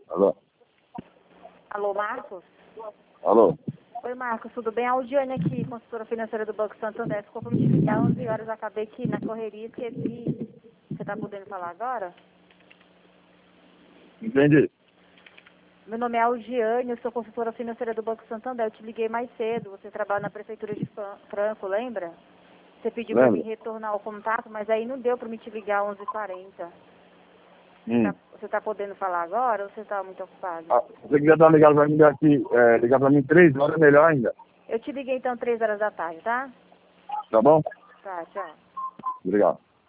Alô? Alô, Marcos? Alô? Oi, Marcos, tudo bem? A Aldiane aqui, consultora financeira do Banco Santander. Ficou para me te ligar 11 horas, acabei aqui na correria, esqueci. Você está podendo falar agora? Entendi. Meu nome é Aldiane, eu sou consultora financeira do Banco Santander. Eu te liguei mais cedo, você trabalha na Prefeitura de Franco, lembra? Você pediu para mim Lembra? retornar o contato, mas aí não deu para me te ligar 11h40. Você tá podendo falar agora ou você está muito ocupado? Se você quiser dar uma ligada pra mim daqui, ligar pra mim 3 horas, é melhor ainda. Eu te liguei então 3 horas da tarde, tá? Tá bom? Tá, tchau. Obrigado.